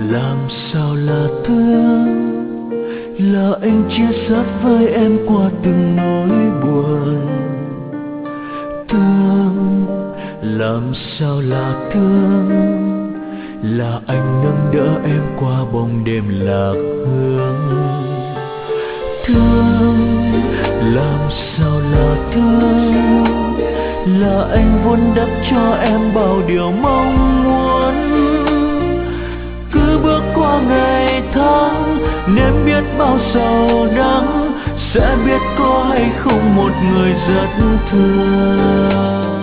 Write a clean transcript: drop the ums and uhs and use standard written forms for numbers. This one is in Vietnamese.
Làm sao là thương, là anh chia sẻ với em qua từng nỗi buồn. Thương, làm sao là thương, là anh nâng đỡ em qua bóng đêm lạc hướng. Thương, làm sao là thương, là anh vun đắp cho em bao điều mong muốn. Cứ bước qua ngày tháng nên biết bao sầu đắng, sẽ biết có hay không một người rất thương.